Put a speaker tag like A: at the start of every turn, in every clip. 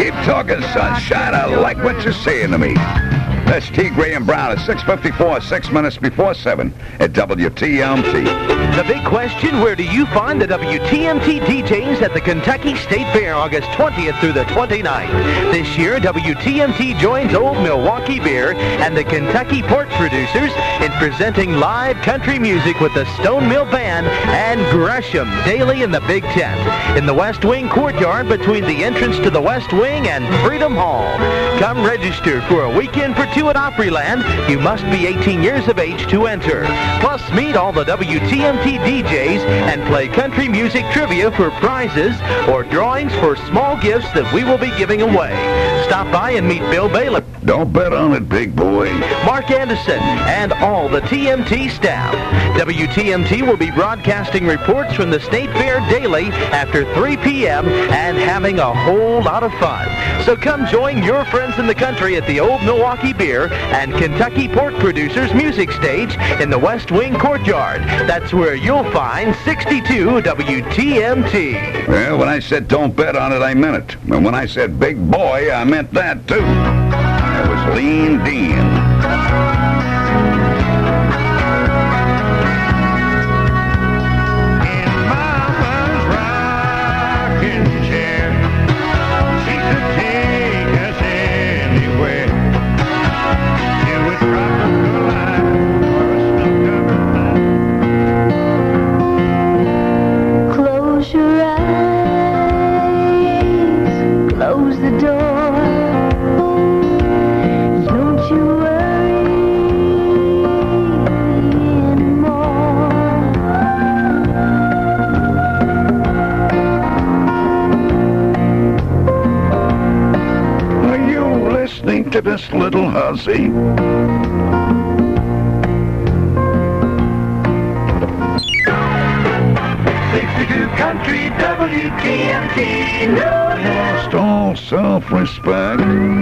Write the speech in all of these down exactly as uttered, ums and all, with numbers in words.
A: Keep talking, sunshine. I like what you're saying to me. That's T. Graham Brown at six fifty-four, six minutes before seven at W T M T.
B: The big question, where do you find the W T M T D Js at the Kentucky State Fair, August twentieth through the twenty-ninth? This year, W T M T joins Old Milwaukee Beer and the Kentucky Pork Producers in presenting live country music with the Stone Mill Band and Gresham daily in the Big Tent in the West Wing Courtyard between the entrance to the West Wing and Freedom Hall. Come register for a weekend for two at Opryland. You must be eighteen years of age to enter. Plus, meet all the W T M T D Js and play country music trivia for prizes or drawings for small gifts that we will be giving away. Stop by and meet Bill Baylor.
A: Don't bet on it, big boy.
B: Mark Anderson, and all the T M T staff. W T M T will be broadcasting reports from the State Fair daily after three p.m. and having a whole lot of fun. So come join your friends in the country at the Old Milwaukee Beer and Kentucky Pork Producers Music Stage in the West Wing Courtyard. That's where you'll find sixty-two W T M T.
A: Well, when I said don't bet on it, I meant it. And when I said big boy, I meant that, too. That was Lean Dean. To this little hussy.
C: sixty-two Country W T M T. No,
A: Lost all self-respect.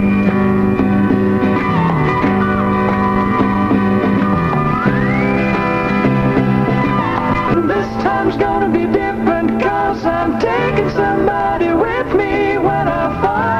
C: This time's gonna be different, 'cause I'm taking somebody with me when I fall.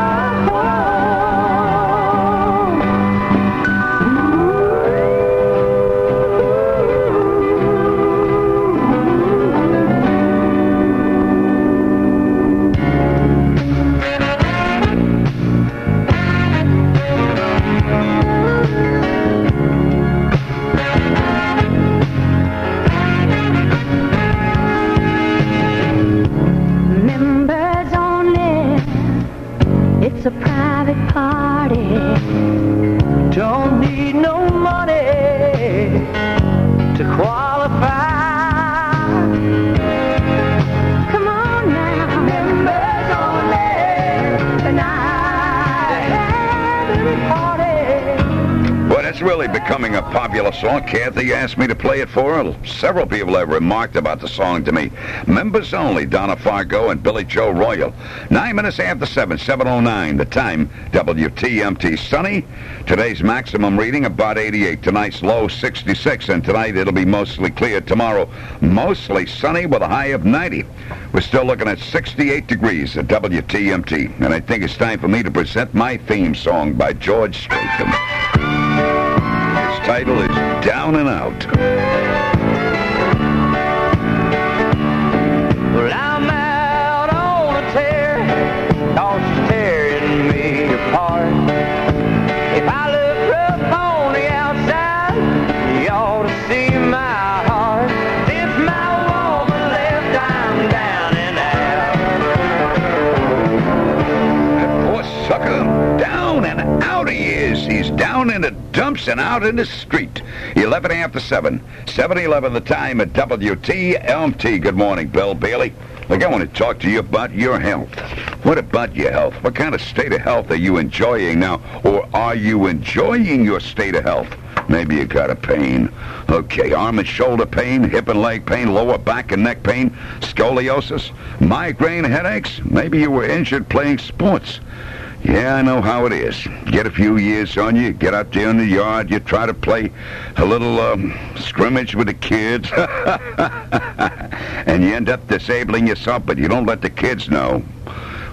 D: It's a private party.
C: Don't need no money to qualify.
D: Come on now,
C: Members only tonight. Private party.
A: Well, that's really becoming a popular song. Kathy asked me to play it for her. Several people have remarked about the song to me. Members only, Donna Fargo and Billy Joe Royal. Nine minutes after seven, seven oh nine. The time, W T M T. Sunny. Today's maximum reading about eighty-eight. Tonight's low sixty-six, and tonight it'll be mostly clear. Tomorrow, mostly sunny with a high of ninety. We're still looking at sixty-eight degrees at W T M T, and I think it's time for me to present my theme song by George Strait. Its title is Down and Out.
C: Well, I'm out on a tear, 'cause she's tearing me apart. If I look rough on the outside, you ought to see my heart. If my woman left, I'm down and out.
A: That poor sucker, down and out he is. He's down in the dumps and out in the street. eleven after seven, seven eleven the time at W T M T. Good morning, Bill Bailey. Look, I want to talk to you about your health. What about your health? What kind of state of health are you enjoying now? Or are you enjoying your state of health? Maybe you got a pain. Okay, arm and shoulder pain, hip and leg pain, lower back and neck pain, scoliosis, migraine headaches. Maybe you were injured playing sports. Yeah, I know how it is. Get a few years on you, get out there in the yard, you try to play a little um, scrimmage with the kids, and you end up disabling yourself, but you don't let the kids know.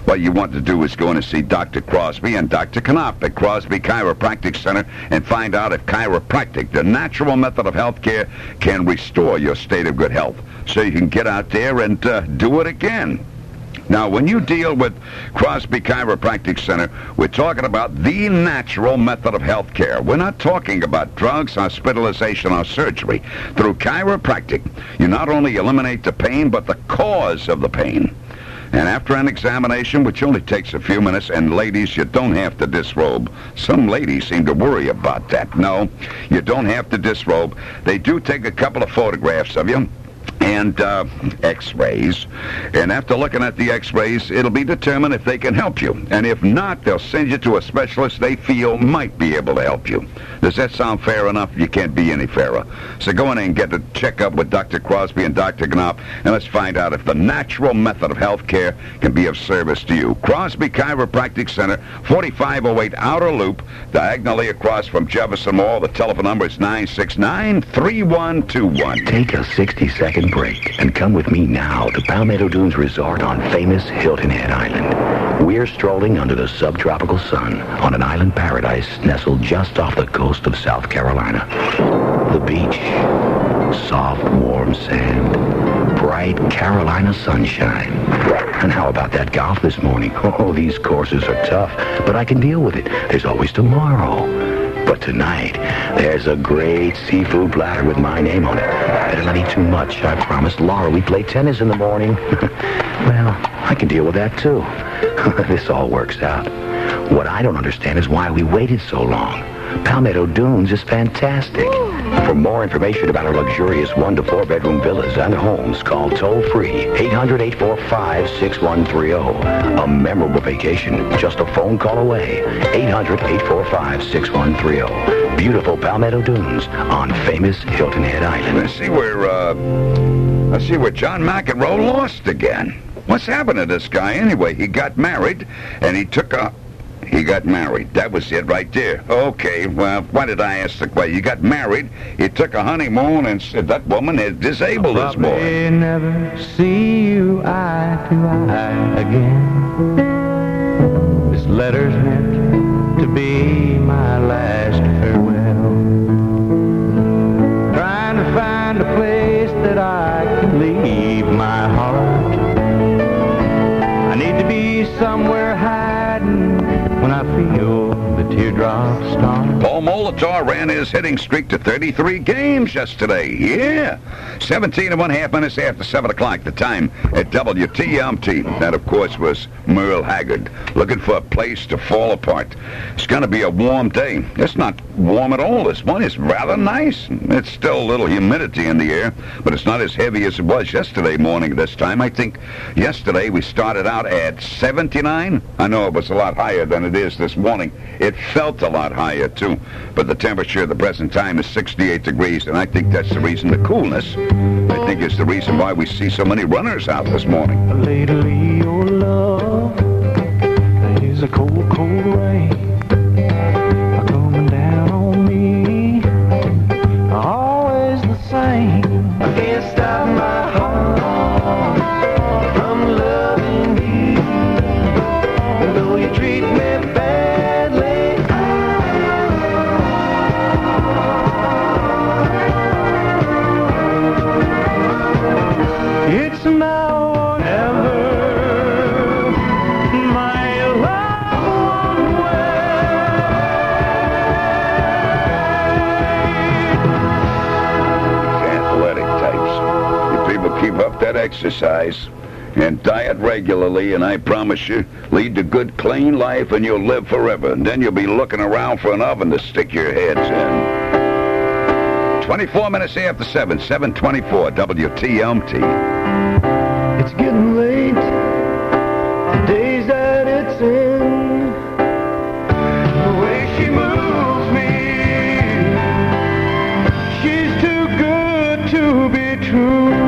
A: what you want to do is go in and see Doctor Crosby and Doctor Knopf at Crosby Chiropractic Center and find out if chiropractic, the natural method of health care, can restore your state of good health so you can get out there and uh, do it again. Now, when you deal with Crosby Chiropractic Center, we're talking about the natural method of health care. We're not talking about drugs, hospitalization, or surgery. Through chiropractic, you not only eliminate the pain, but the cause of the pain. And after an examination, which only takes a few minutes, and ladies, you don't have to disrobe. Some ladies seem to worry about that. No, you don't have to disrobe. They do take a couple of photographs of you and uh, x-rays. And after looking at the x-rays, it'll be determined if they can help you. And if not, they'll send you to a specialist they feel might be able to help you. Does that sound fair enough? You can't be any fairer. So go in and get a checkup with Doctor Crosby and Doctor Knopf, and let's find out if the natural method of health care can be of service to you. Crosby Chiropractic Center, forty-five oh eight Outer Loop, diagonally across from Jefferson Mall. The telephone number is nine six nine, three one two one.
E: Take a sixty-second break and come with me now to Palmetto Dunes Resort on famous Hilton Head Island. We're strolling under the subtropical sun on an island paradise nestled just off the coast of South Carolina. The beach, soft, warm sand, bright Carolina sunshine. And how about that golf this morning? Oh, these courses are tough, but I can deal with it. There's always tomorrow. But tonight, there's a great seafood platter with my name on it. Better not eat too much. I promised Laura we'd play tennis in the morning. Well, I can deal with that, too. This all works out. What I don't understand is why we waited so long. Palmetto Dunes is fantastic. For more information about our luxurious one to four bedroom villas and homes, call toll-free eight hundred, eight four five, six one three zero. A memorable vacation, just a phone call away. eight hundred, eight four five, six one three zero. Beautiful Palmetto Dunes on famous Hilton Head Island.
A: Let's see where, uh, let's see where John McEnroe lost again. What's happened to this guy anyway? He got married, and he took a... He got married. That was it right there. Okay, well, why did I ask the question? You got married, he took a honeymoon, and said that woman has disabled this boy.
C: I'll never see you eye to eye again. This letter's meant to be my last farewell. Trying to find a place that I can leave my heart. I need to be somewhere hiding when I feel the teardrops start.
A: Paul Molitor ran his hitting streak to thirty-three games yesterday. Yeah. seventeen and one half minutes after seven o'clock, the time at W T M T. That, of course, was Merle Haggard, looking for a place to fall apart. It's going to be a warm day. It's not warm at all this morning. It's rather nice. It's still a little humidity in the air, but it's not as heavy as it was yesterday morning this time. I think yesterday we started out at seventy-nine. I know it was a lot higher than it is this morning. It felt a lot higher, too. But the temperature at the present time is sixty-eight degrees, and I think that's the reason, the coolness, I think is the reason why we see so many runners out this morning.
C: Lately, your love is a cold, cold rain coming down on me. Always the same. I can't stop my heart from loving you. And though you treat me badly, it's now or never. My love
A: Athletic types. You people keep up that exercise and diet regularly, and I promise you, lead a good, clean life, and you'll live forever. And then you'll be looking around for an oven to stick your heads in. twenty-four minutes after seven, seven twenty-four, W T M T.
C: It's getting late, the days that it's in, the way she moves me, she's too good to be true.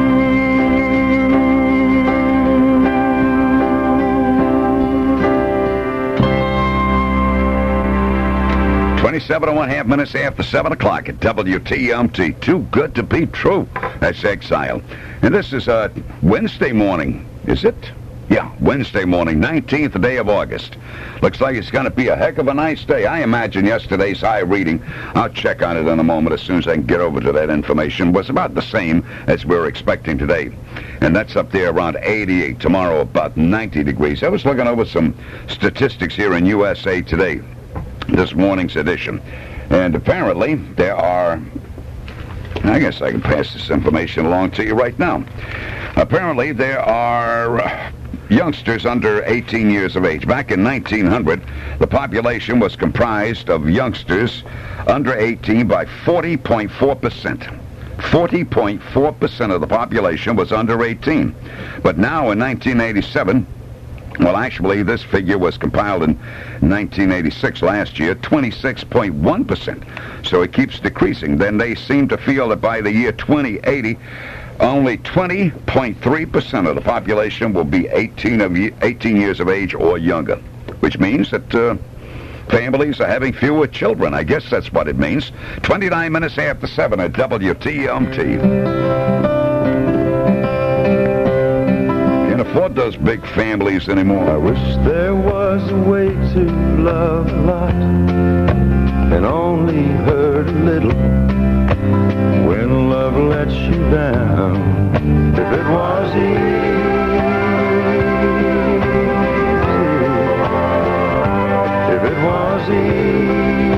A: twenty-seven and one half minutes after seven o'clock at W T M T. Too good to be true. That's Exile. And this is uh, Wednesday morning, is it? Yeah, Wednesday morning, nineteenth day of August. Looks like it's going to be a heck of a nice day. I imagine yesterday's high reading, I'll check on it in a moment as soon as I can get over to that information, was about the same as we're expecting today. And that's up there around eighty-eight. Tomorrow, about ninety degrees. I was looking over some statistics here in U S A Today, this morning's edition. And apparently, there are... I guess I can pass this information along to you right now. Apparently, there are... Uh, youngsters under eighteen years of age. Back in nineteen hundred, the population was comprised of youngsters under eighteen by forty point four percent. forty point four percent of the population was under eighteen. But now in nineteen eighty-seven, well, actually, this figure was compiled in nineteen eighty-six, last year, twenty-six point one percent. So it keeps decreasing. Then they seem to feel that by the year twenty eighty, only twenty point three percent of the population will be eighteen, of, eighteen years of age or younger, which means that uh, families are having fewer children. I guess that's what it means. twenty-nine minutes after seven at W T M T. Can't afford those big families anymore.
F: I wish there was a way to love a lot and only hurt a little. When love lets you down, if it was easy, if it was easy,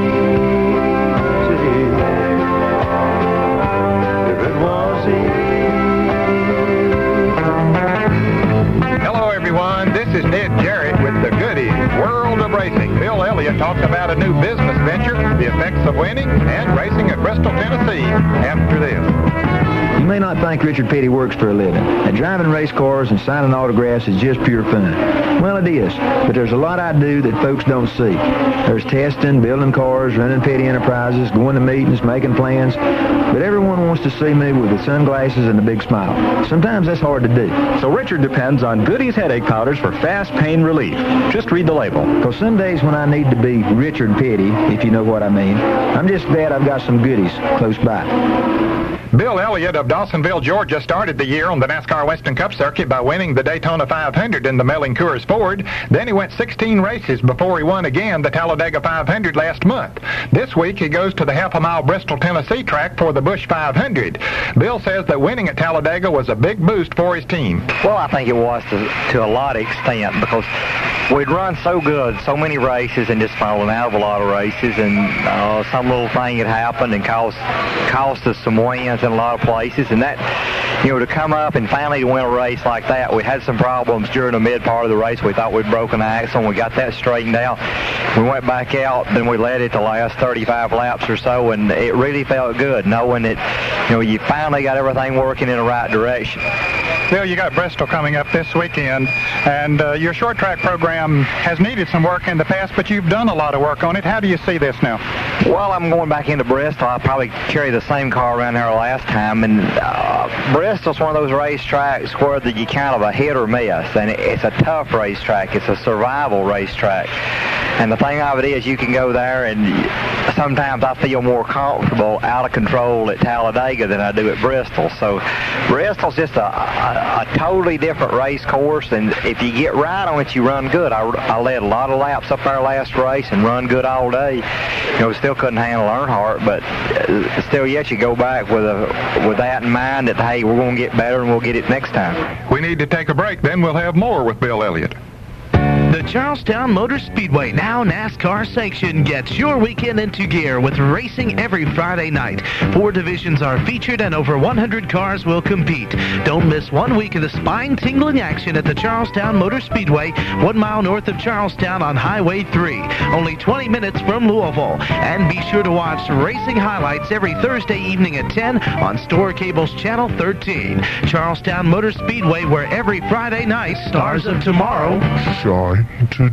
F: if it was easy.
G: Hello, everyone. This is Ned Jarrett with the Goodies World of Racing. Bill Elliott talks about a new business venture, the effects of winning, and racing at Bristol, Tennessee, after this.
H: You may not think Richard Petty works for a living, and driving race cars and signing autographs is just pure fun. Well, it is, but there's a lot I do that folks don't see. There's testing, building cars, running Petty Enterprises, going to meetings, making plans, but everyone wants to see me with the sunglasses and the big smile. Sometimes that's hard to do.
I: So Richard depends on Goodies headache powders for fast pain relief. Just read the label.
H: Because some days when I need to be Richard Petty, if you know what I mean, I'm just glad I've got some goodies close by.
G: Bill Elliott of Dawsonville, Georgia, started the year on the NASCAR Western Cup circuit by winning the Daytona five hundred in the Melling Coors Ford. Then he went sixteen races before he won again the Talladega five hundred last month. This week he goes to the half-a-mile Bristol, Tennessee track for the Busch five hundred. Bill says that winning at Talladega was a big boost for his team.
J: Well, I think it was to, to a lot of extent because we'd run so good, so many races, and just fallen out of a lot of races, and uh, some little thing had happened and cost, cost us some wins in a lot of places, and that, you know, to come up and finally to win a race like that, we had some problems during the mid part of the race. We thought we'd broken the axle, and we got that straightened out. We went back out, then we led it the last thirty-five laps or so, and it really felt good knowing that, you know, you finally got everything working in the right direction.
G: Bill, you got Bristol coming up this weekend, and uh, your short track program has needed some work in the past, but you've done a lot of work on it. How do you see this now?
J: Well, I'm going back into Bristol. I'll probably carry the same car around there last time, and uh, Bristol's one of those racetracks where the, you kind of a hit or miss, and it's a tough racetrack. It's a survival racetrack. And the thing of it is, you can go there, and sometimes I feel more comfortable out of control at Talladega than I do at Bristol. So Bristol's just a, a, a totally different race course, and if you get right on it, you run good. I, I led a lot of laps up there last race and run good all day. You know, still couldn't handle Earnhardt, but still yet you go back with a with that in mind that, hey, we're going to get better and we'll get it next time.
G: We need to take a break, then we'll have more with Bill Elliott.
B: The Charlestown Motor Speedway, now NASCAR sanctioned, gets your weekend into gear with racing every Friday night. Four divisions are featured and over one hundred cars will compete. Don't miss one week of the spine-tingling action at the Charlestown Motor Speedway, one mile north of Charlestown on Highway three, only twenty minutes from Louisville. And be sure to watch racing highlights every Thursday evening at ten on Store Cable's Channel thirteen. Charlestown Motor Speedway, where every Friday night, stars of tomorrow
F: Shine. like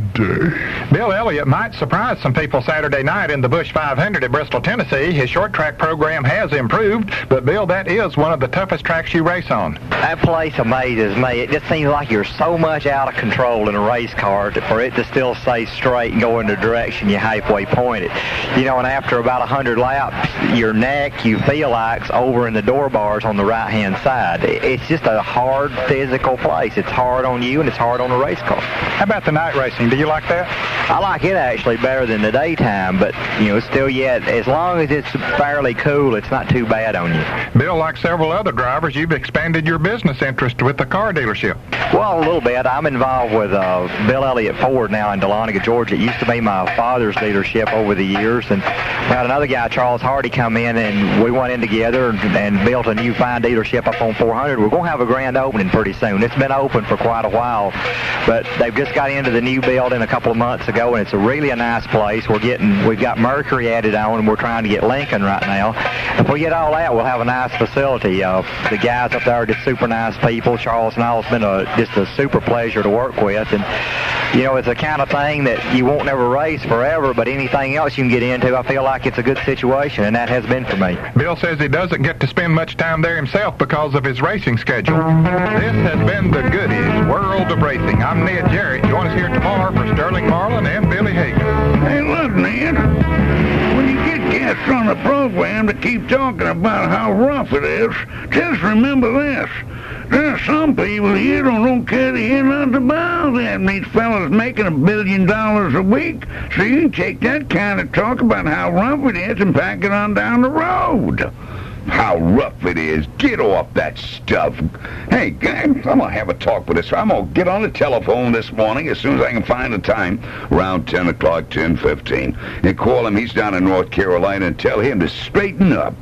F: today.
G: Bill Elliott might surprise some people Saturday night in the Busch five hundred at Bristol, Tennessee. His short track program has improved, but Bill, that is one of the toughest tracks you race on.
J: That place amazes me. It just seems like you're so much out of control in a race car to, for it to still stay straight and go in the direction you halfway pointed. You know, and after about one hundred laps, your neck, you feel like's over in the door bars on the right-hand side. It's just a hard physical place. It's hard on you, and it's hard on the race car.
G: How about the night racing? Do you like that?
J: I like it actually better than the daytime, but, you know, still yet, as long as it's fairly cool, it's not too bad on you.
G: Bill, like several other drivers, you've expanded your business interest with the car dealership.
J: Well, a little bit. I'm involved with uh, Bill Elliott Ford now in Dahlonega, Georgia. It used to be my father's dealership over the years, and we had another guy, Charles Hardy, come in, and we went in together and, and built a new fine dealership up on four hundred. We're going to have a grand opening pretty soon. It's been open for quite a while, but they've just got into the new building a couple of months ago, and it's a really a nice place. We're getting, we've got Mercury added on, and we're trying to get Lincoln right now. If we get all that, we'll have a nice facility. Uh, the guys up there are just super nice people. Charles and all, it's been a, just a super pleasure to work with, and you know, it's the kind of thing that you won't never race forever, but anything else you can get into, I feel like it's a good situation, and that has been for me.
G: Bill says he doesn't get to spend much time there himself because of his racing schedule. This has been the Goodies World of Racing. I'm Ned Jarrett. Join us here tomorrow for Sterling Marlin and Billy Hagan.
A: Hey, look, Ned. When you get guests on the program to keep talking about how rough it is, just remember this. There are some people here who don't care to hear nothing about that. And these fellas making a billion dollars a week. So you can take that kind of talk about how rough it is and pack it on down the road. How rough it is. Get off that stuff. Hey, guys, I'm going to have a talk with this. I'm going to get on the telephone this morning as soon as I can find the time, around ten o'clock, ten fifteen, and call him. He's down in North Carolina, and tell him to straighten up.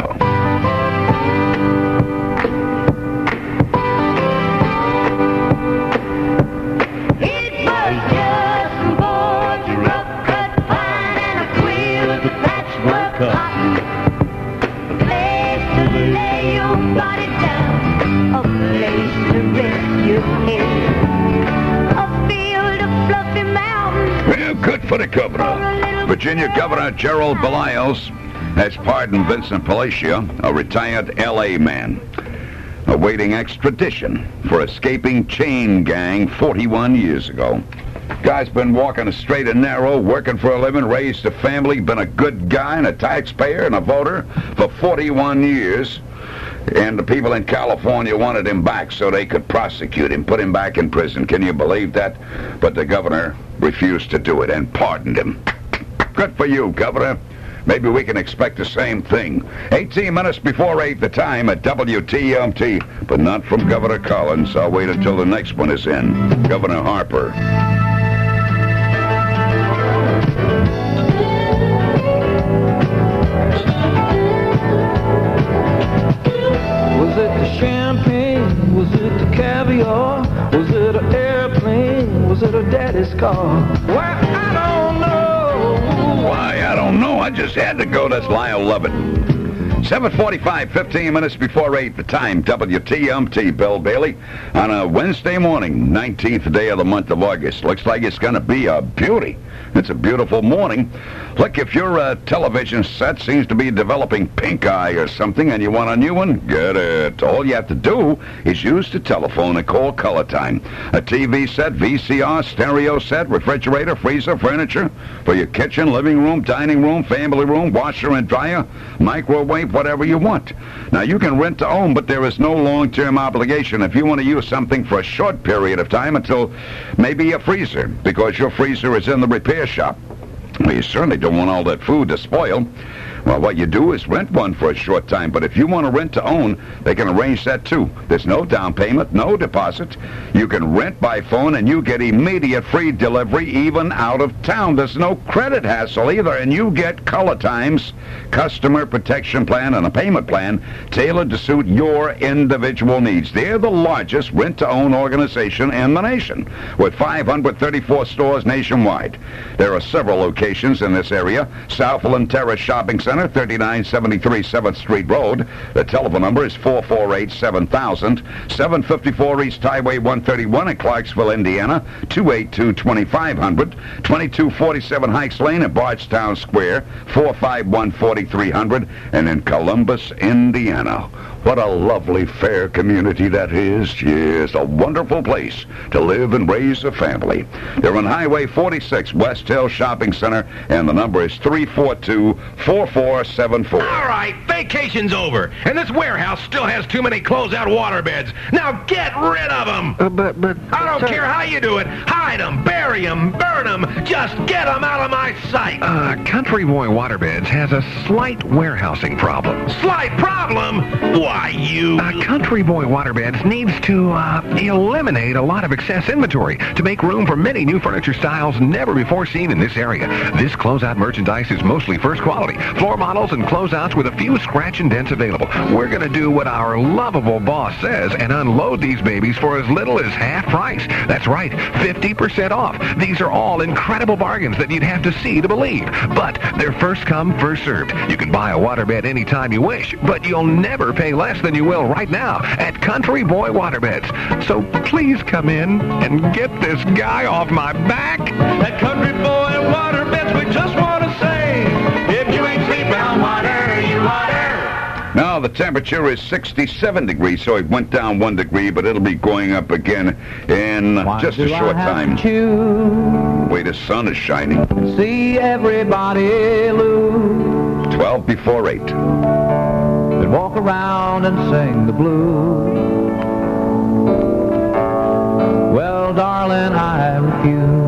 A: Good for the governor. Virginia Governor Gerald Baliles has pardoned Vincent Palacio, a retired L A man, awaiting extradition for escaping chain gang forty-one years ago. Guy's been walking a straight and narrow, working for a living, raised a family, been a good guy and a taxpayer and a voter for forty-one years. And the people in California wanted him back so they could prosecute him, put him back in prison. Can you believe that? But the governor refused to do it and pardoned him. Good for you, Governor. Maybe we can expect the same thing. eighteen minutes before eight, the time at W T M T. But not from Governor Collins. I'll wait until the next one is in. Governor Harper.
F: Was it the champagne? Was it the caviar? Was it an airplane? Was it a daddy's car? Why, I don't know.
A: Why, I don't know. I just had to go. That's Lyle Lovett. seven forty-five, fifteen minutes before eight, the time, W T M T, Bill Bailey, on a Wednesday morning, nineteenth day of the month of August. Looks like it's going to be a beauty. It's a beautiful morning. Look, if your uh, television set seems to be developing pink eye or something and you want a new one, get it. All you have to do is use the telephone and call Color Time. A T V set, V C R, stereo set, refrigerator, freezer, furniture for your kitchen, living room, dining room, family room, washer and dryer, microwave, whatever you want. Now, you can rent to own, but there is no long-term obligation if you want to use something for a short period of time until maybe a freezer, because your freezer is in the repair shop. Well, you certainly don't want all that food to spoil. Well, what you do is rent one for a short time, but if you want to rent to own, they can arrange that too. There's no down payment, no deposit. You can rent by phone, and you get immediate free delivery even out of town. There's no credit hassle either, and you get Color Time's customer protection plan and a payment plan tailored to suit your individual needs. They're the largest rent-to-own organization in the nation, with five hundred thirty-four stores nationwide. There are several locations in this area: Southland Terrace Shopping Center, Center, thirty-nine seventy-three seventh Street Road. The telephone number is four four eight, seven thousand. seven fifty-four East Highway one thirty-one in Clarksville, Indiana, two eight two, two five zero zero. twenty-two forty-seven Heights Lane at Bardstown Square, four five one, four three zero zero. And in Columbus, Indiana. What a lovely, fair community that is. Yes, a wonderful place to live and raise a family. They're on Highway forty-six, West Hill Shopping Center, and the number is three four two, four four seven four.
K: All right, vacation's over, and this warehouse still has too many closed-out waterbeds. Now get rid of them!
H: Uh, but, but...
K: I don't
H: sir.
K: care how you do it. Hide them, bury them, burn them. Just get them out of my sight.
L: Uh, Country Boy Waterbeds has a slight warehousing problem.
K: Slight problem? Why, you...
L: Uh, Country Boy Waterbeds needs to uh, eliminate a lot of excess inventory to make room for many new furniture styles never before seen in this area. This closeout merchandise is mostly first quality, floor models and closeouts with a few scratch and dents available. We're going to do what our lovable boss says and unload these babies for as little as half price. That's right, fifty percent off. These are all incredible bargains that you'd have to see to believe. But they're first come, first served. You can buy a waterbed anytime you wish, but you'll never pay less than you will right now at Country Boy Waterbeds. So please come in and get this guy off my back.
C: At Country Boy Waterbeds, we just want to say, if you ain't sleeping on water, you water.
A: Now, the temperature is sixty-seven degrees, so it went down one degree, but it'll be going up again in
C: Why
A: just
C: do
A: a short
C: I have
A: time.
C: to choose?
A: The way the sun is shining.
C: See everybody lose.
A: twelve before eight.
C: Then walk around and sing the blues. Well, darling, I refuse.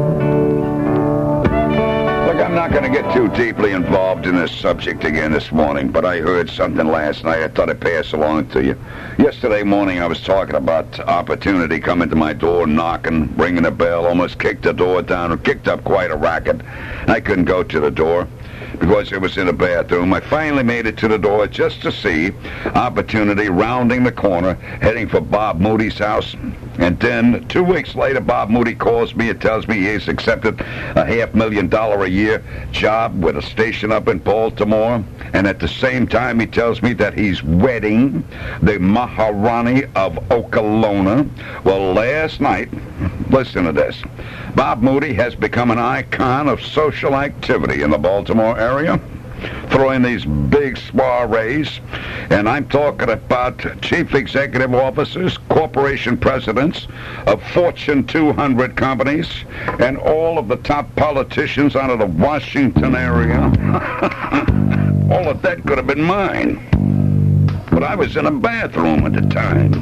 A: Look, I'm not going to get too deeply involved in this subject again this morning, but I heard something last night I thought I'd pass along to you. Yesterday morning I was talking about opportunity coming to my door, knocking, ringing a bell, almost kicked the door down, or kicked up quite a racket. I couldn't go to the door because it was in the bathroom. I finally made it to the door just to see opportunity rounding the corner, heading for Bob Moody's house. And then two weeks later, Bob Moody calls me and tells me he's accepted a half million dollar a year job with a station up in Baltimore. And at the same time, he tells me that he's wedding the Maharani of Okolona. Well, last night, listen to this. Bob Moody has become an icon of social activity in the Baltimore area, throwing these big soirees, and I'm talking about chief executive officers, corporation presidents of Fortune two hundred companies, and all of the top politicians out of the Washington area. All of that could have been mine, but I was in a bathroom at the time.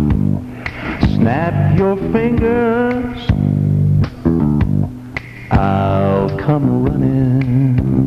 C: Snap your fingers, I'll come running.